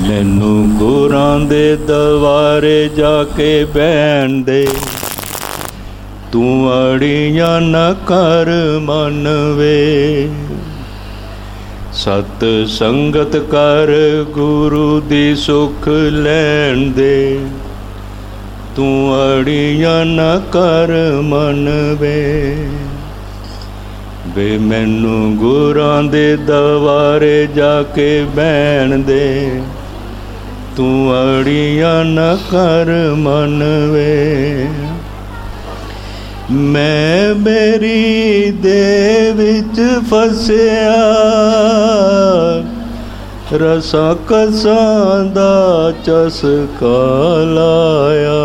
ਮੈਨੂੰ ਗੁਰਾਂ ਦੇ ਦਵਾਰੇ ਜਾ ਕੇ ਬਹਿਣ ਦੇ, ਤੂੰ ਅੜੀਆਂ ਨਾ ਕਰ ਮਨ ਵੇ। ਸਤ ਸੰਗਤ ਕਰ ਗੁਰੂ ਦੀ ਸੁਖ ਲੈਣ ਦੇ, ਤੂੰ ਅੜੀਆਂ ਨਾ ਕਰ ਮਨ ਵੇ। ਵੇ ਮੈਨੂੰ ਗੁਰਾਂ ਦੇ ਦਵਾਰੇ ਜਾ ਕੇ ਬਹਿਣ ਦੇ, ਤੂੰ ਅੜੀਆਂ ਨਾ ਕਰ ਮਨ ਵੇ। ਮੈਂ ਮੇਰੀ ਦੇ ਵਿੱਚ ਫਸਿਆ, ਰਸਾਂ ਕਸਾਂ ਦਾ ਚਸਕਾ ਲਾਇਆ।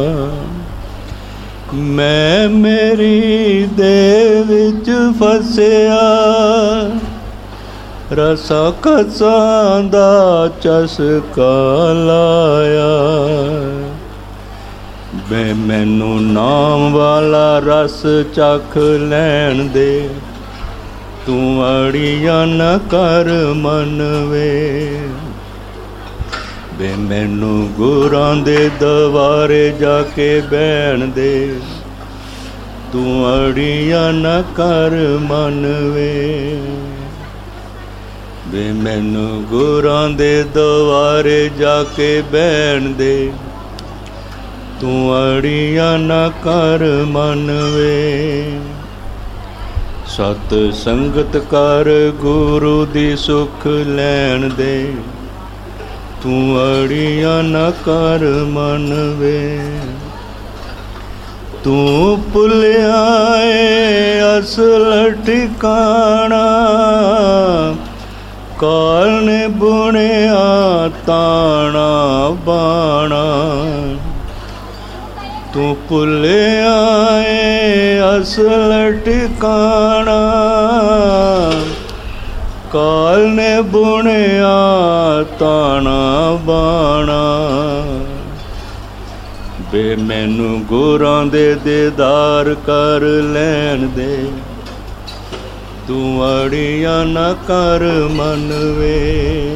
ਮੈਂ ਮੇਰੀ ਦੇ ਵਿੱਚ ਫਸਿਆ, ਰਸਾਂ ਕਸਾਂ ਦਾ ਚਸਕਾ ਲਾਇਆ। ਵੇ ਮੈਨੂੰ ਨਾਮ ਵਾਲਾ ਰਸ ਚੱਖ ਲੈਣ ਦੇ, ਤੂੰ ਅੜੀਆਂ ਨਾ ਕਰ ਮਨ ਵੇ। ਵੇ ਮੈਨੂੰ ਗੁਰਾਂ ਦੇ ਦਵਾਰੇ ਜਾ ਕੇ ਬਹਿਣ ਦੇ, ਤੂੰ ਅੜੀਆਂ ਨਾ ਕਰ ਮਨ ਵੇ। ਵੇ ਮੈਨੂੰ ਗੁਰਾਂ ਦੇ ਦਵਾਰੇ ਜਾ ਕੇ ਬਹਿਣ ਦੇ, ਤੂੰ ਅੜੀਆਂ ਨਾ ਕਰ ਮਨ ਵੇ। ਸਤ ਸੰਗਤ ਕਰ ਗੁਰੂ ਦੀ ਸੁਖ ਲੈਣ ਦੇ, ਤੂੰ ਅੜੀਆਂ ਨਾ ਕਰ ਮਨ ਵੇ। ਤੂੰ ਭੁੱਲਿਆ ਏ ਅਸਲ ਠਿਕਾਣਾ, ਕਾਲ ਨੇ ਬੁਣਿਆ ਤਾਣਾ ਬਾਣਾ। ਤੂੰ ਭੁੱਲਿਆ ਏ ਅਸਲ ਠਿਕਾਣਾ, ਕਾਲ ਨੇ ਬੁਣਿਆ ਤਾਣਾ ਬਾਣਾ। ਵੇ ਮੈਨੂੰ ਗੁਰਾਂ ਦੇ ਦੀਦਾਰ ਕਰ ਲੈਣ ਦੇ, ਤੂੰ ਅੜੀਆਂ ਨਾ ਕਰ ਮਨ ਵੇ।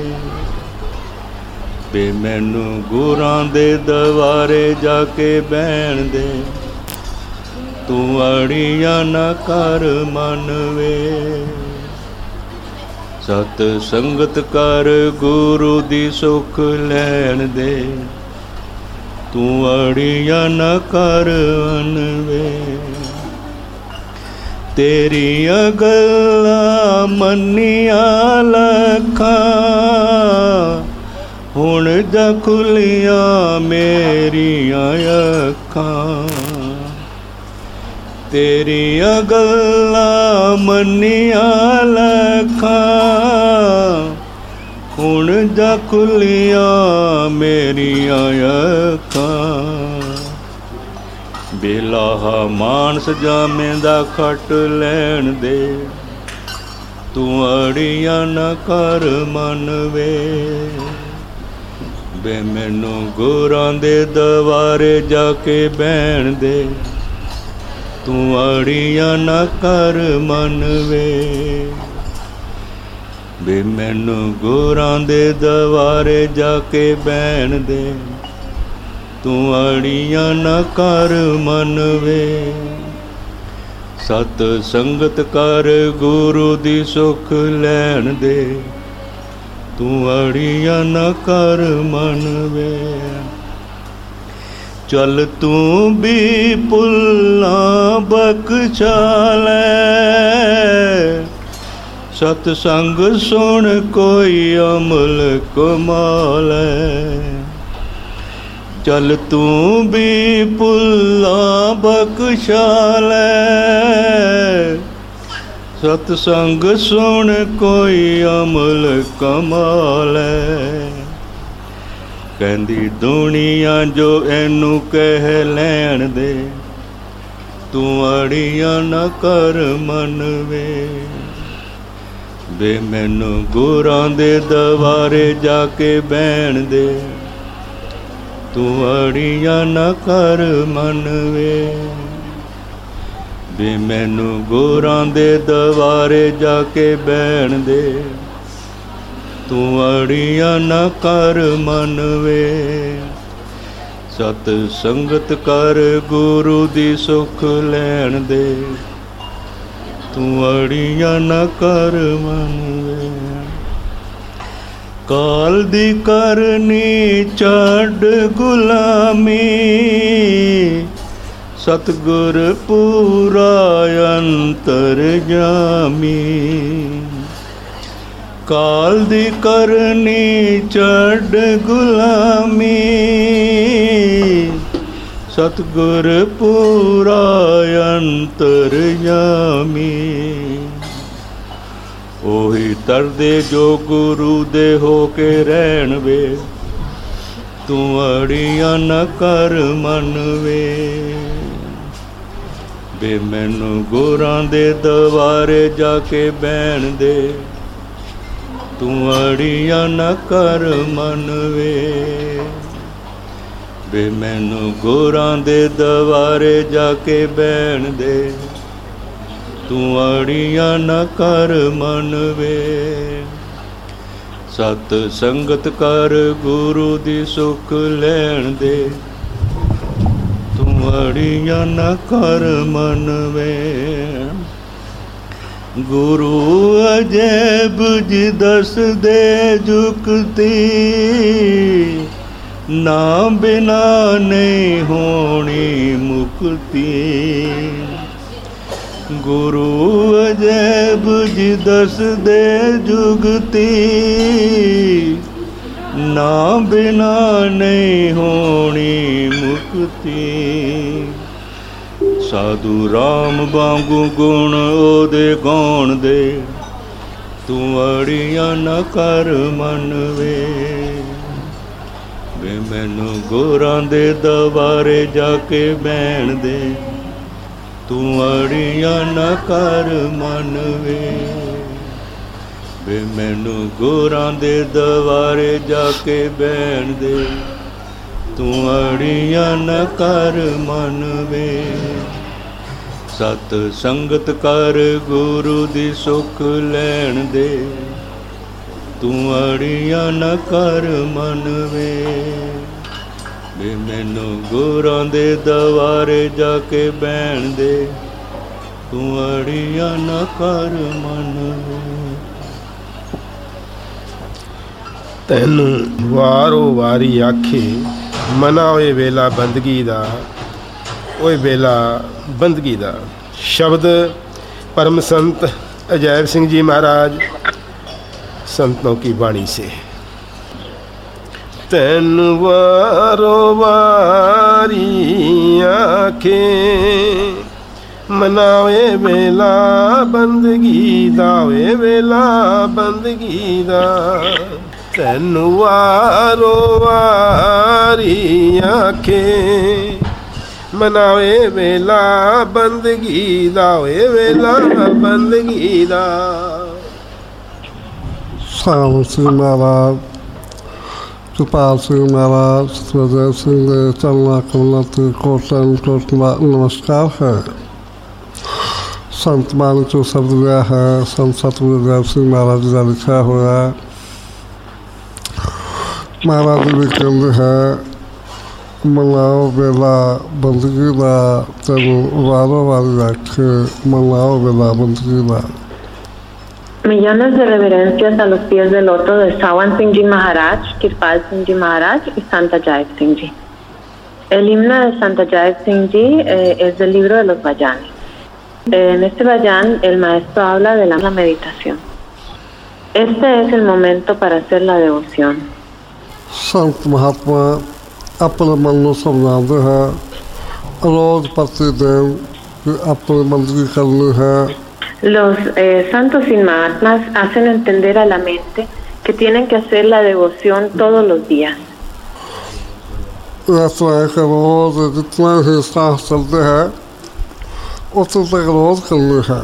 ਵੇ ਮੈਨੂੰ ਗੁਰਾਂ ਦੇ ਦਵਾਰੇ ਜਾ ਕੇ ਬਹਿਣ ਦੇ, ਤੂੰ ਅੜੀਆਂ ਨਾ ਕਰ ਮਨ ਵੇ। ਸਤ ਸੰਗਤ ਕਰ ਗੁਰੂ ਦੀ ਸੁਖ ਲੈਣ ਦੇ, ਤੂੰ ਅੜੀਆਂ ਨਾ ਕਰ ਮਨ ਵੇ। ਤੇਰੀਆਂ ਗੱਲਾਂ ਮੰਨੀਆਂ ਲੱਖਾਂ, ਹੁਣ ਜਾ ਖੁੱਲੀਆਂ ਮੇਰੀਆਂ ਅੱਖਾਂ। ਤੇਰੀਆਂ ਗੱਲਾਂ ਮੰਨੀਆਂ ਲੱਖਾਂ, ਹੁਣ ਜਾ ਖੁੱਲੀਆਂ ਮੇਰੀਆਂ ਅੱਖਾਂ। ਬੇਲਾਹਾ ਮਾਨਸ ਜਾਮੇ ਦਾ ਖੱਟ ਲੈਣ ਦੇ, ਤੂੰ ਅੜੀਆਂ ਨਾ ਕਰ ਮਨ ਵੇ। ਵੇ ਮੈਨੂੰ ਗੁਰਾਂ ਦੇ ਦਵਾਰੇ ਜਾ ਕੇ ਬਹਿਣ ਦੇ, ਤੂੰ ਅੜੀਆਂ ਨਾ ਕਰ ਮਨ ਵੇ। ਵੇ ਮੈਨੂੰ ਗੁਰਾਂ ਦੇ ਦਵਾਰੇ ਜਾ ਕੇ ਬਹਿਣ ਦੇ, ਤੂੰ ਅੜੀਆਂ ਨਾ ਕਰ ਮਨ ਵੇ। ਸਤ ਸੰਗਤ ਕਰ ਗੁਰੂ ਦੀ ਸੁਖ ਲੈਣ ਦੇ, ਤੂੰ ਅੜੀਆਂ ਨਾ ਕਰ ਮਨ ਵੇ। ਚੱਲ ਤੂੰ ਵੀ ਭੁੱਲਾਂ ਬਖਸ਼ਾ ਲੈ, ਸਤ ਸੰਗ ਸੁਣ ਕੋਈ ਅਮਲ ਕਮਾ ਲੈ। ਚੱਲ ਤੂੰ ਵੀ ਭੁੱਲਾਂ ਬਖਸ਼ਾ ਲੈ, ਸਤ ਸੰਗ ਸੁਣ ਕੋਈ ਅਮਲ ਕਮਾ ਲੈ। ਕਹਿੰਦੀ ਦੁਨੀਆ ਜੋ ਇਹਨੂੰ ਕਹਿ ਲੈਣ ਦੇ, ਤੂੰ ਅੜੀਆਂ ਨਾ ਕਰ ਮਨ ਵੇ। ਵੇ ਮੈਨੂੰ ਗੁਰਾਂ ਦੇ ਦਵਾਰੇ ਜਾ ਕੇ ਬਹਿਣ ਦੇ, ਤੂੰ ਅੜੀਆਂ ਨਾ ਕਰ ਮਨ ਵੇ। ਵੇ ਮੈਨੂੰ ਗੁਰਾਂ ਦੇ ਦਵਾਰੇ ਜਾ ਕੇ ਬਹਿਣ ਦੇ, ਤੂੰ ਅੜੀਆਂ ਨਾ ਕਰ ਮਨ ਵੇ। ਸਤ ਸੰਗਤ ਕਰ ਗੁਰੂ ਦੀ ਸੁਖ ਲੈਣ ਦੇ, ਤੂੰ ਅੜੀਆਂ ਨਾ ਕਰ ਮਨ ਵੇ। ਕਾਲ ਦੀ ਕਰਨੀ ਛੱਡ ਗੁਲਾਮੀ, ਸਤਿਗੁਰ ਪੂਰਾ ਅੰਤਰ ਜਾਮੀ। ਕਾਲ ਦੀ ਕਰਨੀ ਛੱਡ ਗੁਲਾਮੀ, ਸਤਿਗੁਰ ਪੂਰਾ ਅੰਤਰ ਜਾਮੀ। ਉਹੀ ਤਰਦੇ ਜੋ ਗੁਰੂ ਦੇ ਹੋ ਕੇ ਰਹਿਣ ਵੇ, ਤੂੰ ਅੜੀਆਂ ਨਾ ਕਰ ਮਨ ਵੇ। ਵੇ ਮੈਨੂੰ ਗੁਰਾਂ ਦੇ ਦਵਾਰੇ ਜਾ ਕੇ ਬਹਿਣ ਦੇ, ਤੂੰ ਅੜੀਆਂ ਨਾ ਕਰ ਮਨ ਵੇ। ਵੇ ਮੈਨੂੰ ਗੁਰਾਂ ਦੇ ਦਵਾਰੇ ਜਾ ਕੇ ਬਹਿਣ ਦੇ, ਤੂੰ ਅੜੀਆਂ ਨਾ ਕਰ ਮਨ ਵੇ। ਸਤ ਸੰਗਤ ਕਰ ਗੁਰੂ ਦੀ ਸੁਖ ਲੈਣ ਦੇ, ਤੂੰ ਅੜੀਆਂ ਨਾ ਕਰ ਮਨ ਵੇ। ਗੁਰੂ ਅਜੈਬ ਜੀ ਦੱਸਦੇ ਜੁਗਤੀ, ਨਾ ਬਿਨਾ ਨਹੀਂ ਹੋਣੀ ਮੁਕਤੀ। ਗੁਰੂ ਅਜੈਬ ਜੀ ਦੱਸਦੇ ਜੁਗਤੀ, ਨਾ ਬਿਨਾ ਨਹੀਂ ਹੋਣੀ ਮੁਕਤੀ। ਸਾਧੂ ਰਾਮ ਵਾਂਗੂ ਗੁਣ ਉਹਦੇ ਗਾਉਣ ਦੇ, ਤੂੰ ਅੜੀਆਂ ਨਾ ਕਰ ਮਨ ਵੇ। ਵੇ ਮੈਨੂੰ ਗੁਰਾਂ ਦੇ ਦਵਾਰੇ ਜਾ ਕੇ ਬਹਿਣ ਦੇ, ਤੂੰ ਅੜੀਆਂ ਨਾ ਕਰ ਮਨ ਵੇ। ਵੇ ਮੈਨੂੰ ਗੁਰਾਂ ਦੇ ਦਵਾਰੇ ਜਾ ਕੇ ਬਹਿਣ ਦੇ, ਤੂੰ ਅੜੀਆਂ ਨਾ ਕਰ ਮਨ ਵੇ। ਸਤ ਸੰਗਤ ਕਰ ਗੁਰੂ ਦੀ ਸੁਖ ਲੈਣ ਦੇ, ਤੂੰ ਅੜੀਆਂ ਨਾ ਕਰ ਮਨ ਵੇ। ਵੇ ਮੈਨੂੰ ਗੁਰਾਂ ਦੇ ਦਵਾਰੇ ਜਾ ਕੇ ਬਹਿਣ ਦੇ, ਤੂੰ ਅੜੀਆਂ ਨਾ ਕਰ ਮਨ ਵੇ। ਤੈਨੂੰ ਵਾਰੋ ਵਾਰੀ ਆਖੇ ਮਨਾ ਓਏ ਵੇਲਾ ਬੰਦਗੀ ਦਾ, ਓਏ ਵੇਲਾ ਬੰਦਗੀ ਦਾ। ਸ਼ਬਦ परम संत अजैब सिंह जी महाराज, संतों की वाणी से। तैन वारो वारी आंखें मनावे वेला बंदगी दा, वे वेला बंदगी दा। तैन वारो वारी आंखें मनावे वेला बंदगी दा, वे वेला बंदगी दा। साम सिंह महाराज, कृपाल सिंह महाराज, अजय सिंह ने चलना कमला कोटन कोटना नमस्कार है। संत मानी जो शब्द दिया है, संत सतगुरु अजय सिंह महाराज जी का लिखा हुआ महाराज जी भी कहते हैं मनाओ वेला बंदगी दा, तेन वारो वारी आखे मनाओ वेला बंदगी दा। Millones de reverencias a los pies del loto de Sawan Singh Ji Maharaj, Kirpal Singh Ji Maharaj y Santa Jayat Singh Ji. El himno de Santa Jayat Singh Ji es del libro de los Vayanes. En este Vayan el maestro habla de la meditación. Este es el momento para hacer la devoción. Sant Mahatma अपने मन को समझाते हैं, रोज प्रतिदिन अपनी बंदगी करनी है। Los santos y mahatmas hacen entender a la mente que tienen que hacer la devoción todos los días. ऐसा है कि रोज जितना ही सांस चलते हैं उतने तक रोज करनी है।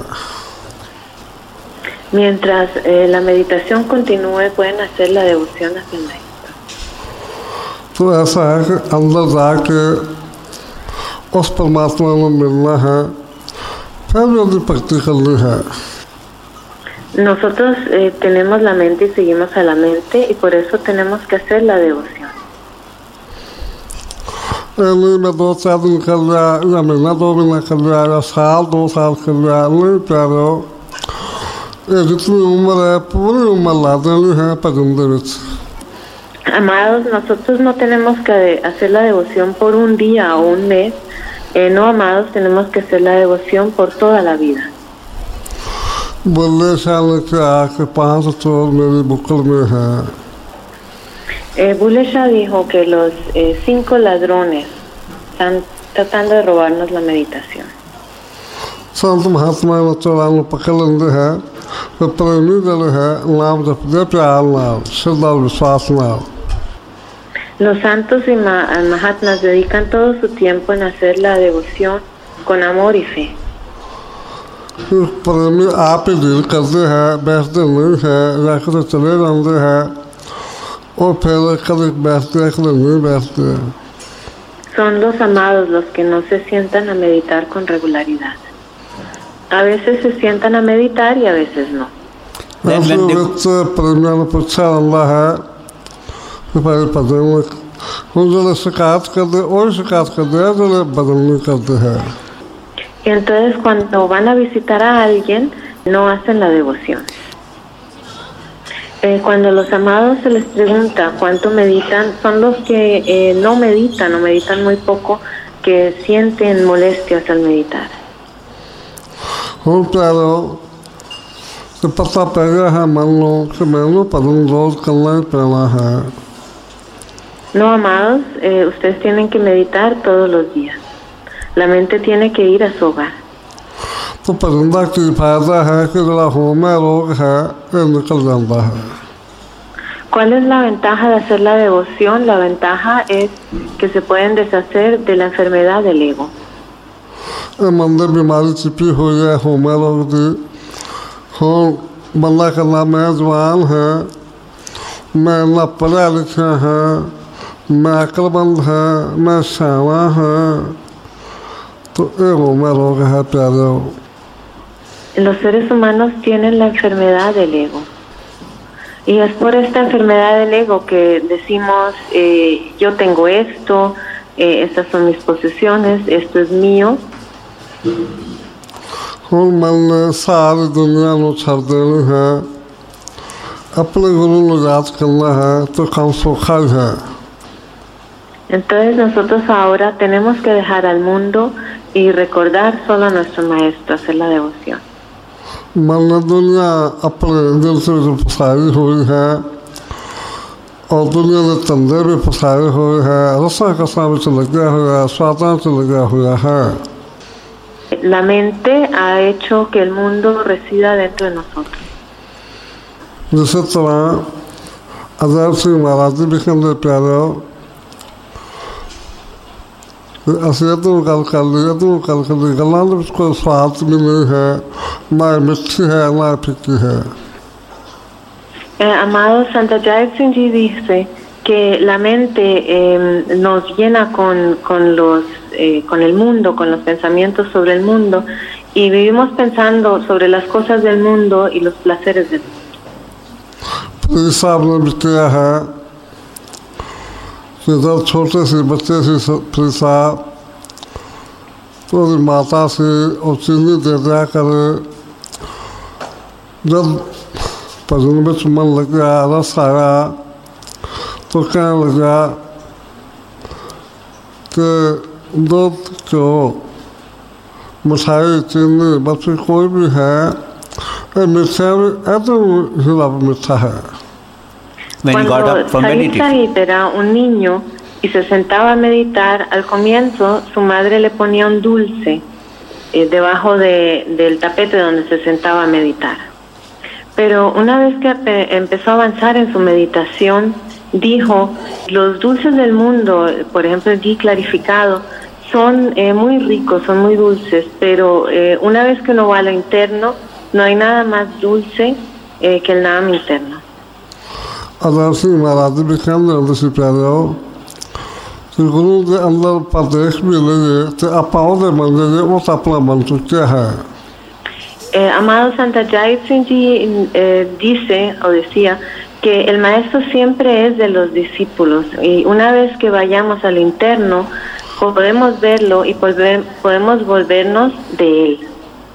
Mientras la meditación continúe, pueden hacer la devoción hacia el maestro. तो ऐसा है कि अंदर जाके उस परमात्मा में मिलना है, फिर यदि भक्ति करनी है। Nosotros tenemos la mente y seguimos a la mente y por eso tenemos que hacer la devoción. मैं 2-4 दिन कर रहा या महीना 2 महीना कर रहा या साल 2 साल कर रहा नहीं प्यारो ये जितनी उम्र है पूरी उम्र ला देनी है भजन दे विच. Amados, nosotros no tenemos que hacer la devoción por un día o un mes. No, amados, tenemos que hacer la devoción por toda la vida. बोले साल के आके 5 चोर मेरी बुकल में है. Bulle Shah dijo que los 5 ladrones están tratando de robarnos la meditación. संत महात्मा ने चोरान पकड़ लेंगे है तो प्रेमी दल है नाम जपते प्यार नाम श्रद्धा विश्वास नाम. Los santos y Mahatmas dedican todo su tiempo en hacer la devoción con amor y fe. प्रेमी आप ही डील करते हैं बैठते नहीं है रहकर चले जाते हैं और फिर कभी बैठते कभी नहीं बैठते. Son los amados los que no se sientan a meditar con regularidad. A veces se sientan a meditar y a veces no. ऐसे बच्चे प्रेमियों ने पूछा अल्लाह है कि भाई पता नहीं हम जो शिकायत करते और शिकायत करते हैं जो बदल नहीं करते हैं. Y entonces cuando van a visitar a alguien no hacen la devoción. Cuando los amados se les pregunta cuánto meditan, son los que no meditan o meditan muy poco, que sienten molestias al meditar. Pero se pasa pega है मान लो कि मैंने पदम रोज करना ही पड़ा है. No, amados, ustedes tienen que meditar todos los días. La mente tiene que ir a su hogar. तो परिंदा की फायदा है कि जरा होमे रोग है ये निकल जाता है. ¿Cuál es la ventaja de hacer la devoción? La ventaja es que se pueden deshacer de la enfermedad del ego. मंदिर बीमारी छिपी हुई है होमे रोग दी हो बंदा करना मैं जवान है मैं ना पढ़ा लिखा है मैं अक्लमंद है मैं शावा है तो ये होमे रोग है प्यारे. Los seres humanos tienen la enfermedad del ego. Y es por esta enfermedad del ego que decimos, yo tengo esto, estas son mis posesiones, esto es mío. मन सारी दुनिया को छोड़ देनी है अपने गुरु को याद करना है तो काम सौखा है. Entonces nosotros ahora tenemos que dejar al mundo y recordar solo a nuestro maestro, hacer la devoción. मन दुनिया अपने दिल से जो फसाई हुई है और दुनिया के तंदे भी फसाई हुई है रसा कसा में लगा हुआ है स्वादान से लगा हुआ है. La mente ha hecho que el mundo resida dentro de nosotros. जिस तरह अजय सिंह महाराज जी भी कहते प्यारे असलियत में गल कर ली गलों में कोई स्वाद भी नहीं है ना मिठी है ना फीकी है. Amado Santa Jai Singh Ji dice que la mente nos llena con el mundo, con los pensamientos sobre el mundo, y vivimos pensando sobre las cosas del mundo y los placeres del mundo. साहब ने भी किया है कि जब छोटे से बच्चे से साहब तो माता से और चीनी दे दिया करे जब भजन में मन लग गया रस आया तो कहने लगा कि दूध क्यों मिठाई चीनी बच्चे कोई भी है मीठा तो मीठा है. Cuando Said Said era un niño y se sentaba a meditar, al comienzo su madre le ponía un dulce debajo del tapete donde se sentaba a meditar. Pero una vez que empezó a avanzar en su meditación, dijo, los dulces del mundo, por ejemplo el ghee clarificado, son muy ricos, son muy dulces, pero una vez que uno va a lo interno, no hay nada más dulce que el Naam interno. Adar Singh Maharaj भी कहते हैं से प्यारे हो कि गुरु के अंदर प्रदेश भी लगे तो आप आओ दे मन लगे वो तो अपना बन चुके हैं. Amado Santa Jai Singh Ji dice o decía que el maestro siempre es de los discípulos y una vez que vayamos al interno podemos verlo y podemos volvernos de él.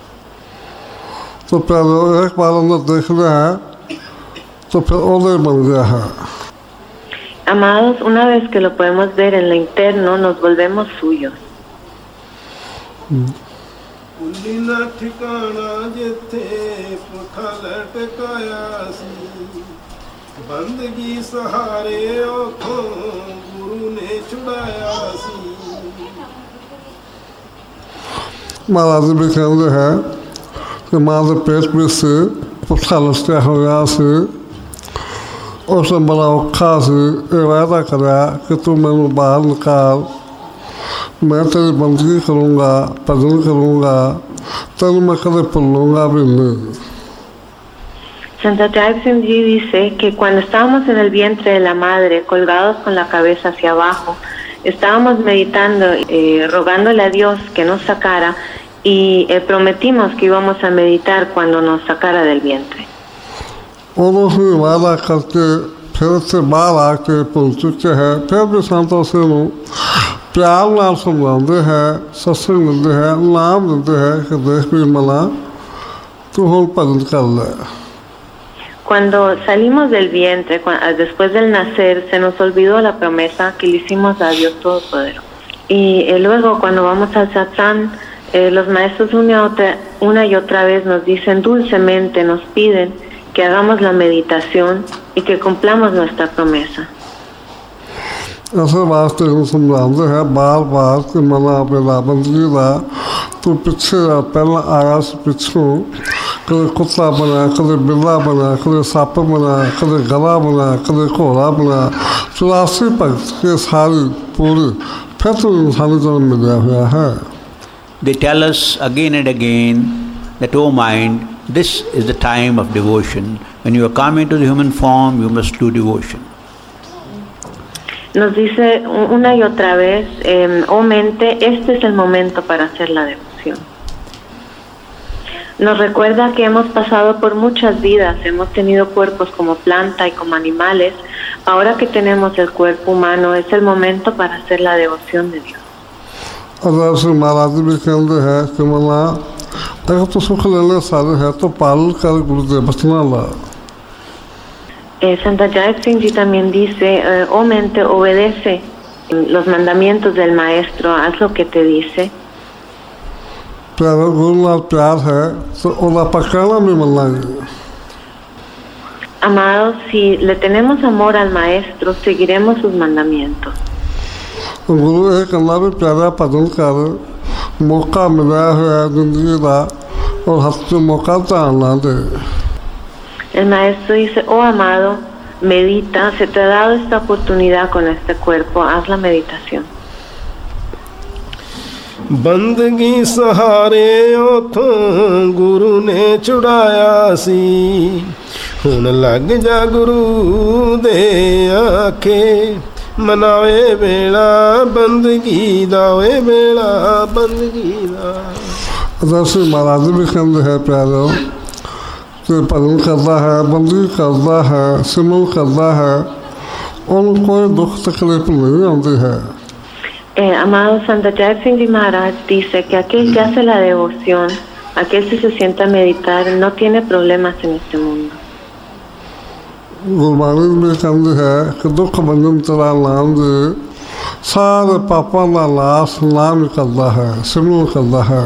तो पहले एक बार अंदर देख रहे हैं तो फिर ओले बन गया है. Amados, una vez que lo podemos ver en lo interno, nos volvemos suyos. महाराज भी कहते हैं कि माँ के पेट में से पुट्ठा लटका हो गया से उसने बड़ा औखा से इरादा करा कि तू मैंने बाहर निकाल, मैं तेरी बंदगी करूँगा, भजन करूँगा, तेरे मैं कभी भूलूँगा भी नहीं. Santa Jai Singh Ji dice que cuando estábamos en el vientre de la madre, colgados con la cabeza hacia abajo, estábamos meditando, rogándole a Dios que nos sacara y prometimos que íbamos a meditar cuando nos sacara del vientre. उन्होंने वादा करके फिर से बाहर आके पहुँच चुके हैं, फिर भी संतों से प्यार नाम समझाते हैं, सत्संग देते हैं, नाम देते हैं कि देख भी मना तू हम भजन कर ले. Cuando salimos del vientre, después del nacer, se nos olvidó la promesa que le hicimos a Dios Todopoderoso. Y luego, cuando vamos al satsang, los maestros una y otra vez nos dicen dulcemente, nos piden que hagamos la meditación y que cumplamos nuestra promesa. ऐसे वास्ते हम समझाते हैं बार बार कि मना बेला बंदगी दा तू पीछे पहला आया से पिछू कदे कुत्ता बना, कदे बिल्ला बना, कदे सप बना, कदे गला बना, कदे घोड़ा बना, 84 भक्त के सारी पूरी फिर तो इंसानी जन्म मिला हुआ है. They tell us again and again that, oh mind, this is the time of devotion. When you are coming to the human form, you must do devotion. Nos dice una y otra vez, oh mente, este es el momento para hacer la devoción. Nos recuerda que hemos pasado por muchas vidas, hemos tenido cuerpos como planta y como animales. Ahora que tenemos el cuerpo humano, es el momento para hacer la devoción de Dios. अगर से महाराज भी कहते हैं कि मना अगर तो सुख लेने सारे है तो पालन कर गुरुदेव बचना ला. Santa Jai Singh Ji también dice, oh mente, obedece los mandamientos del maestro, haz lo que te dice. प्यारा गुरु नाल प्यार है तो ओला पकड़ना भी मन लगे. Amados, si le tenemos amor al maestro, seguiremos sus mandamientos. गुरु एक अल्लाह भी प्यारा भजन कर मौका मिला है जिंदगी का और हाथ से मौका ध्यान ना दे. El maestro dice, oh amado, medita, se te ha dado esta oportunidad con este cuerpo, haz la meditación. बंदगी सहारे उथों गुरु ने छुड़ाया सी हुण लग जा गुरु दे आखे मनावे वेला बंदगी दा वे वेला बंदगी दा. दर्शन महाराज भी कहते हैं प्यारो कि भजन करता है, बंदगी करता है, सिमरन करता है, उनको कोई दुख तकलीफ नहीं आती है. Amado Santa Jai Singh Ji Maharaj dice que aquel que hace la devoción, aquel que se sienta a meditar, no tiene problemas en este mundo. Gurbani में कहते हैं कि दुख भंजन तेरा नाम दे सारे पापों का नाश नाम करता है, सिमरन करता है.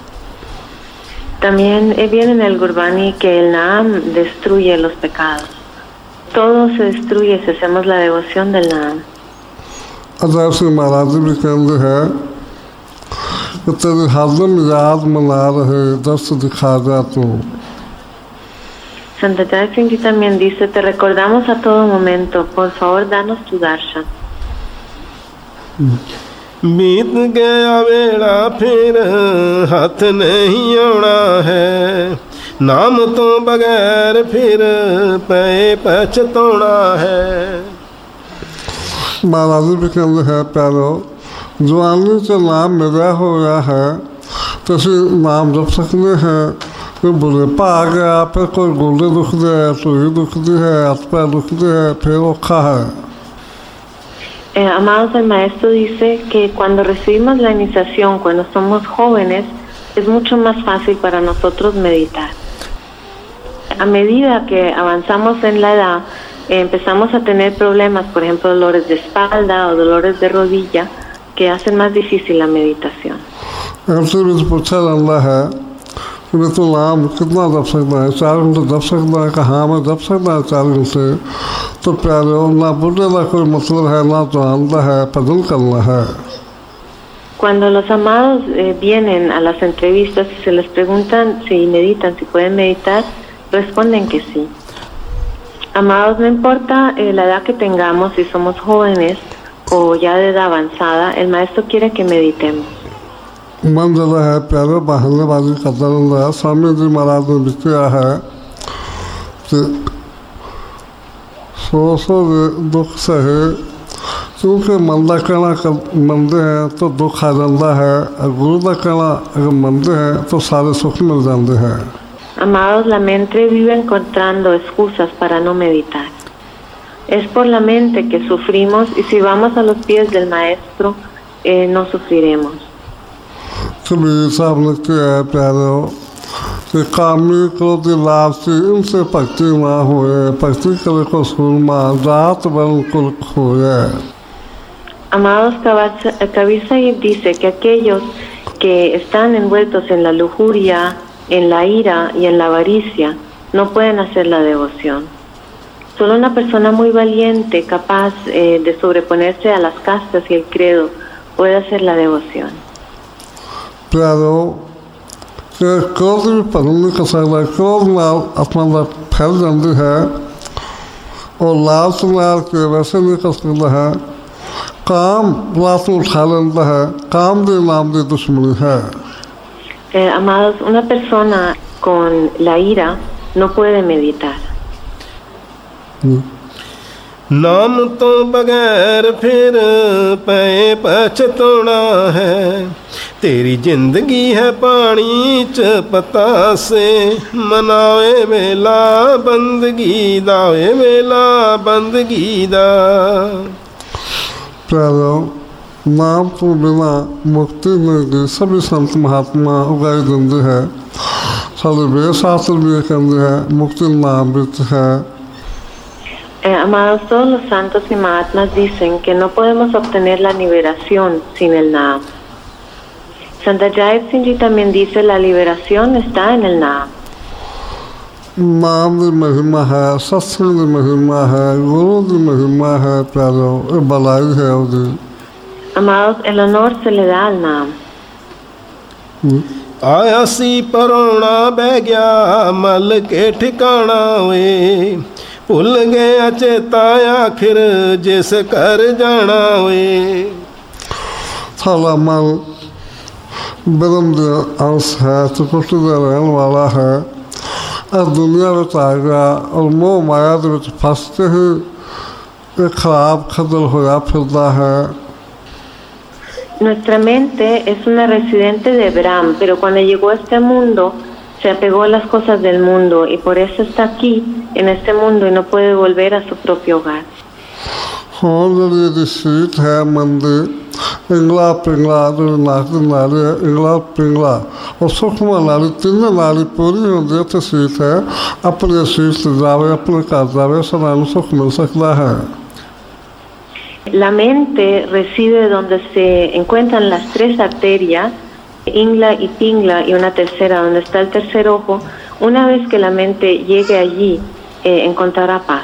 También viene en el Gurbani que el Naam destruye los pecados. Todo se destruye si hacemos la devoción del Naam. Ajay सिंह महाराज भी कहते हैं कि तेरी हरदम याद मना रहे दर्श दिखा जा तू. Santa Jai Singh Ji también dice, te recordamos a todo momento, por favor danos tu darshan. बीत गया वेला फिर हाथ नहीं आना है नाम तो बगैर फिर पे पछताना है. महाराज भी कहते हैं प्यारो जवानी से नाम मिला हो गया है तो नाम जप सकते हैं, फिर बुढ़ापा आ गया, फिर कोई गोले दुखते है, टूही दुखती है, हाथ पैर दुखते है, फिर औखा है। Amados, el maestro dice que cuando recibimos la iniciación, cuando somos jóvenes, es mucho más fácil para nosotros meditar. A medida que avanzamos en la edad, empezamos a tener problemas, por ejemplo, dolores de espalda o dolores de rodilla, que hacen más difícil la meditación. ऐसे भी पूछा जाता है कि मैं तो नाम कितना जप सकता है, 4 घंटे जप सकता है, कहाँ मैं जप सकता है 4 घंटे। तो प्यारे ना बुढ़े का कोई मतलब है, ना तो आंदा है, पजल करना है। Cuando los amados vienen a las entrevistas y se les preguntan si meditan, si pueden meditar, responden que sí. Amados, no importa la edad que tengamos, si somos jóvenes o ya de edad avanzada, el maestro quiere que meditemos. मन जरा है प्यारे बहानेबाजी करता रहता है। स्वामी जी महाराज ने लिखा है कि सौ दुख सहे, क्योंकि मंदा कहना मंदे हैं तो दुख आ जाता है, और गुरु का कहना अगर मंदे हैं तो सारे सुख मिल जाते हैं। Amados, la mente vive encontrando excusas para no meditar. Es por la mente que sufrimos, y si vamos a los pies del maestro, no sufriremos. Kabir साहब ने कहा है प्यारो कि कामी क्रोधी लालची इनसे भक्ति ना होए, भक्ति करे को सूरमा, जात वर्ण कुल खोए। Amados, Kabir Sahib dice que aquellos que están envueltos en la lujuria, en la ira y en la avaricia no pueden hacer la devoción. Solo una persona muy valiente, capaz de sobreponerse a las castas y el credo, puede hacer la devoción. प्यारो कि क्रोध भी पता नहीं कर सकता, क्रोध नाल अपना फैल जाती है, और लालच नाल के वैसे नहीं कर सकता है। काम लालच उठा लेता है, काम दे नाम की दुश्मनी है। Amados, una persona con la ira no puede meditar. नाम तो बगैर फिर पे पछताना है, तेरी जिंदगी है पानी च पता से, मनावे वेला बंदगी दावे वेला बंदगी दा। प्यारो नाम तो बिना मुक्ति मिलती, सभी संत महात्मा उगाई देंगे है, सारे वे शास्त्र भी कहते हैं मुक्ति नाम भी है। Amados, todos los santos y mahatmas dicen que no podemos obtener la liberación sin el Naam. Santa Jai Singh Ji también dice la liberación está en el Naam. नाम की महिमा है, सत्संग की महिमा है, गुरु की महिमा है प्यारो, ये भलाई है उसकी। Amados, el honor se le da al Naam. आया सी परोना बह गया मल के ठिकाना वे, भुल गया चेता आखिर जिस कर जाना वे। साला मन ब्रह्म अंश है, त्रिपुटी का रहने वाला है, और दुनिया में आ गया और मोह माया के फंसते ही एक खराब खदल होया फिरता है। Nuestra mente es una residente de Brahm, pero cuando llegó a este mundo se apegó a las cosas del mundo y por eso está aquí en este mundo y no puede volver a su propio hogar. हाँ जल्दी सीट है मंदिर, इंगला पिंगला जो नाक नाली है, इंगला पिंगला और सुखमा नाली, तीनों नाली पूरी हो जाए तो सीट है, अपने सीट जावे, अपने घर जावे, सदा सुख मिल सकता है। La mente reside donde se encuentran las 3 arterias, Ingla y Pingla, y una tercera donde está el tercer ojo. Una vez que la mente llegue allí, encontrará paz.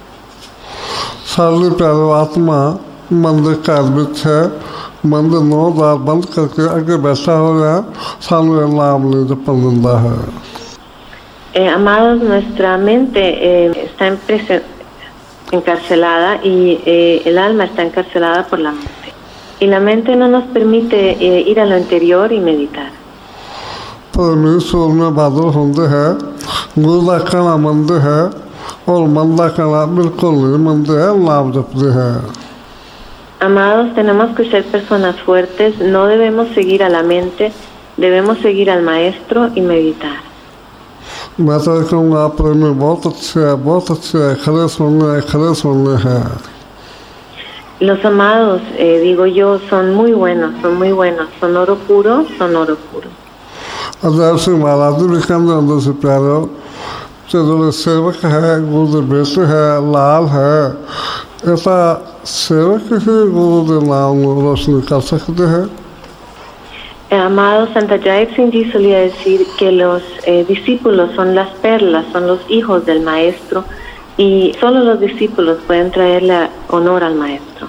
सारी प्यारो आत्मा मंदिर का बीच है, मंदिर 9 द्वार बंद करके आगे बैठा हो गया, सामने नाम ले जपन जिंदा है। Amados, nuestra mente está encarcelada y el alma está encarcelada por la mente. Y la mente no nos permite ir a lo interior y meditar. परमेश्वर में बादल होते हैं, गुरु का कहना मंदिर है और मंदा कहना बिल्कुल नहीं मंदिर है, नाम जपते हैं। Amados, tenemos que ser personas fuertes, no debemos seguir a la mente, debemos seguir al maestro y meditar. मैं तो कहूँगा प्रेमी बहुत अच्छे है, खड़े सुनने हैं। Los amados, digo yo, son muy buenos, son oro puro, son oro puro. Ajay सिंह महाराज जी भी कहते अंदर से प्यारो, जो सेवक है, गुरु के बेटे है, लाल है, ऐसा सेवक ही गुरु के नाम रोशनी कर सकते हैं। Amado Santajayat Singh Ji solía decir que los discípulos son las perlas, son los hijos del maestro y solo los discípulos pueden traerle honor al maestro.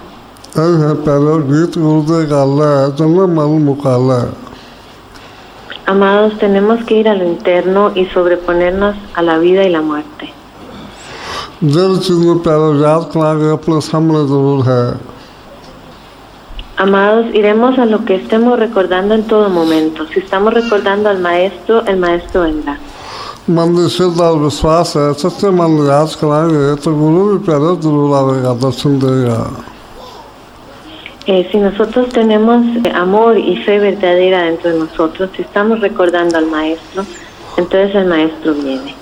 Amados, tenemos que ir a lo interno y sobreponernos a la vida y la muerte. Amados, iremos a lo que estemos recordando en todo momento. Si estamos recordando al maestro, el maestro vendrá. Si nosotros tenemos amor y fe verdadera dentro de nosotros, si estamos recordando al maestro, entonces el maestro viene.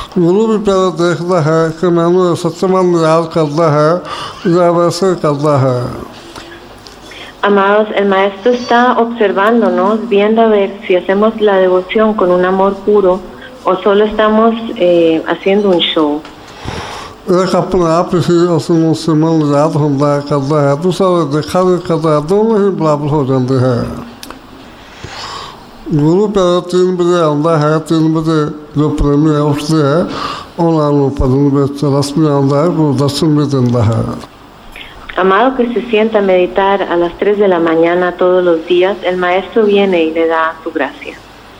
Amados, el maestro está observándonos, viendo a ver si hacemos la devoción con un amor puro o solo estamos haciendo un show. Amado que se sienta a meditar a las 3 de la mañana todos los días, el maestro viene y le da su gracia.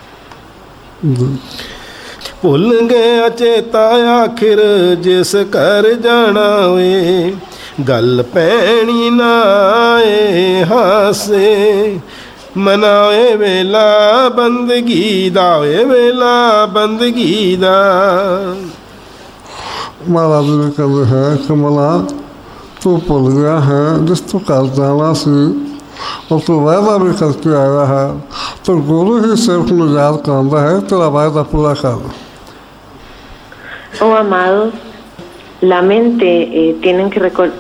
भुल गया चेता आखिर जिस कर जाना वे गल पैनी नाए हासे मनाए वेला बंदगी दा वेला बंदगी दा। महाराज जी कहते हैं कमला तू भूल गया है जिस तू कर जाना सी और तू वायदा भी करके आया है, तो गुरु ही सेवक को याद कराता है, तेरा वायदा पूरा कर। Oh amados, la mente tienen que recordar.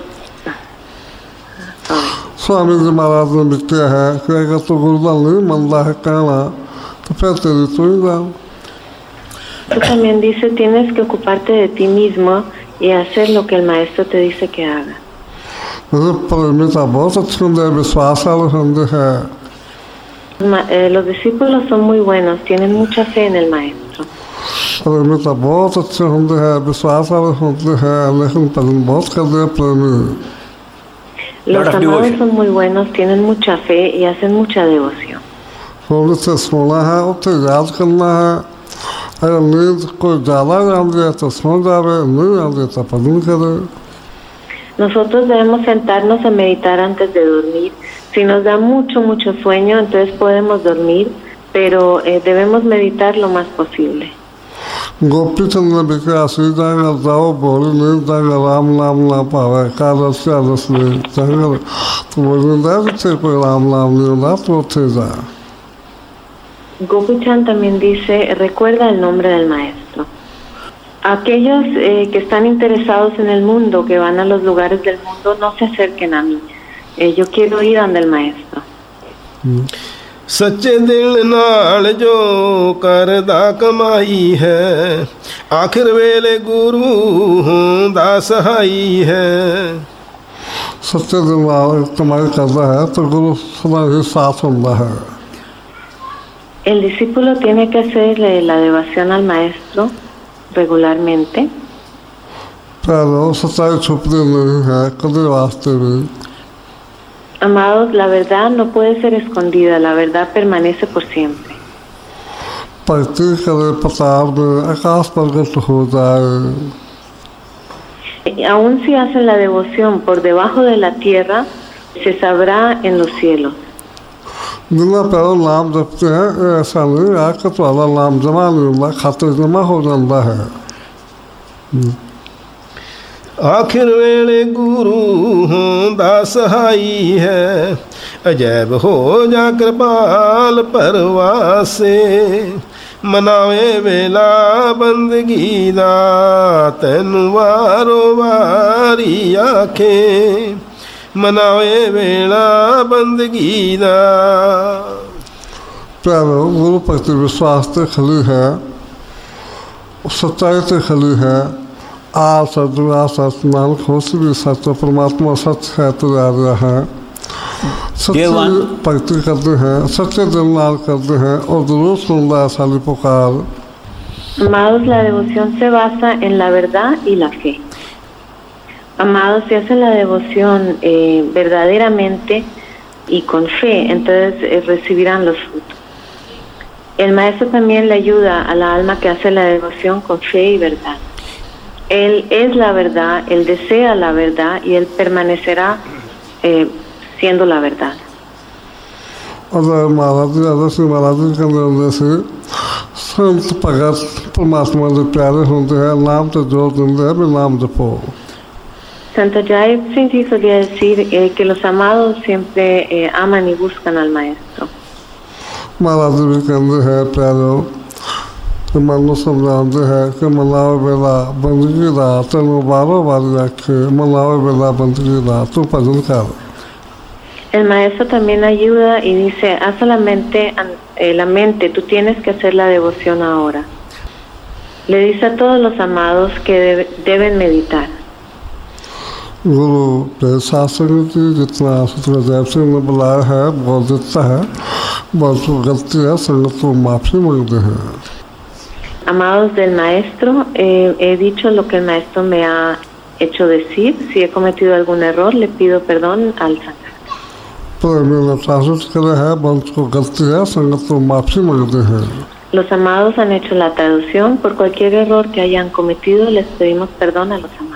Swami जी महाराज ने भी किया है कि अगर तो गुरुदान नहीं मानता है कहना तो फिर तेरी तू ही जान। Tú también dice tienes que ocuparte de ti mismo y hacer lo que el maestro te dice que haga. Paramita बहुत अच्छे होंगे, विश्वास वाले होंगे हैं। Los discípulos son muy buenos, tienen mucha fe en el maestro. Paramita बहुत अच्छे होंगे हैं, विश्वास वाले होंगे हैं, लेकिन प्रेम बहुत कर दे प्रेमी। Los amados son muy buenos, tienen mucha fe y hacen mucha devoción. थोड़े से सोना है, उसे याद करना है। अगर नींद कोई ज़्यादा याद दिया तो सो जावे, नहीं याद दिया तो पढ़ने करे। Nosotros debemos sentarnos a meditar antes de dormir. Si nos da mucho sueño, entonces podemos dormir, pero debemos meditar lo más posible. Gopi चंद ने भी कहा सी जाएगा जाओ बोली नहीं जाएगा राम नाम ना पावे कादस से आदस नहीं जाएगा तो बोली नहीं कोई राम नाम नहीं होता तो थे जा। Gopi Chand también dice, recuerda el nombre del maestro. Aquellos que están interesados en el mundo, que van a los lugares del mundo, no se acerquen a mí. Yo quiero ir donde el maestro. सच्चे दिल नाल जो करदा कमाई है आखिर वेले गुरु दा सहाई है। सच्चे दिल नाल कमाई करदा है तो गुरु सदा ही साथ होता है। El discípulo tiene que hacer la devoción al maestro regularmente. pero सच्चाई छुपती नहीं है कभी वास्ते भी। Amados, la verdad no puede ser escondida, la verdad permanece por siempre. भक्ति करे प्रताप में आकाश प्रकट हो जाए। Aún si hacen la devoción por debajo de la tierra, se sabrá en los cielos. जितना पहले नाम जपते हैं ऐसा नहीं है कि तुम्हारा नाम जमा नहीं होता, खाते जमा हो जाता है। आखिर वेले गुरु दा सहाई है अजैब हो जा कृपाल परवासे ਮਨਾਵੇ ਵੇਲਾ ਬੰਦਗੀ ਦਾ ਤੈਨੂੰ ਵਾਰੋ ਵਾਰੀ ਆਖੇ ਮਨਾਵੇ ਵੇਲਾ ਬੰਦਗੀ ਦਾ। प्यारो गुरु भक्ति विश्वास से खली है, सच्चाई से खली है। आ सदुआ सच नानक होश भी सच, परमात्मा सच है तो है। सच्ची भक्ति करते हैं, सच्चे दिल नाल करते हैं और जरूर सुनता है साली पुकार। Amados, la devoción se basa en la verdad y la fe. Amados, si hacen la devoción verdaderamente y con fe, entonces recibirán los frutos. El maestro también le ayuda a la alma que hace la devoción con fe y verdad. Él es la verdad, él desea la verdad y él permanecerá siendo la verdad. अगर महाराज जी आदर्श महाराज जी के निर्णय से संत भगत परमात्मा के प्यारे होते हैं, नाम तो जोर देते हैं, नाम जपो। Santa Jai Singh Ji solía decir que los amados siempre aman y buscan al maestro. महाराज जी भी कहते हैं प्यारो कि मन को समझाते हैं कि मनाओ बेला बंदगी दा तेन बारो बारी आखे मनाओ बेला बंदगी दा तू भजन कर। El maestro también ayuda y dice, haz solamente la mente, tú tienes que hacer la devoción ahora. Le dice a todos los amados que deben meditar. गुरु के शास्त्र जी जितना सतगुरु सिंह ने बुलाया है बोल देता है, बहुत गलती है संगत को माफी मांगते हैं। Amados del maestro, he dicho lo que el maestro me ha hecho decir. Si he cometido algún error, le pido perdón al santo. तो मैंने शास्त्र करे है बहुत को गलती है संगत को माफी मांगते हैं। Los amados han hecho la traducción. Por cualquier error que hayan cometido, les pedimos perdón a los amados.